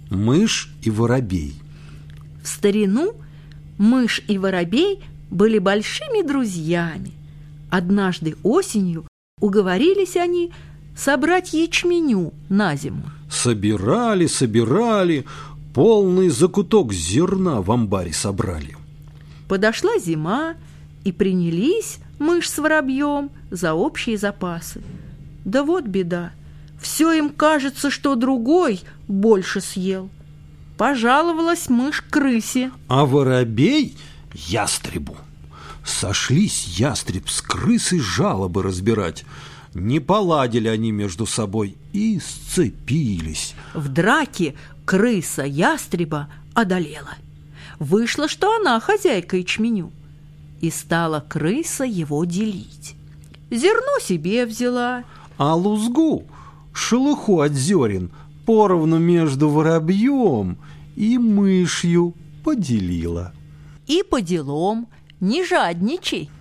Мышь и воробей. В старину мышь и воробей были большими друзьями. Однажды осенью уговорились они собрать ячменю на зиму. Собирали, полный закуток зерна в амбаре собрали. Подошла зима, и принялись мышь с воробьем за общие запасы. Да вот беда, все им кажется, что другой больше съел. Пожаловалась мышь крысе, а воробей – ястребу. Сошлись ястреб с крысой жалобы разбирать. Не поладили они между собой и сцепились. В драке крыса ястреба одолела. Вышло, что она хозяйка ячменю, и стала крыса его делить. Зерно себе взяла, а лузгу, шелуху от зерен, поровну между воробьем и мышью поделила. И по делам, не жадничай.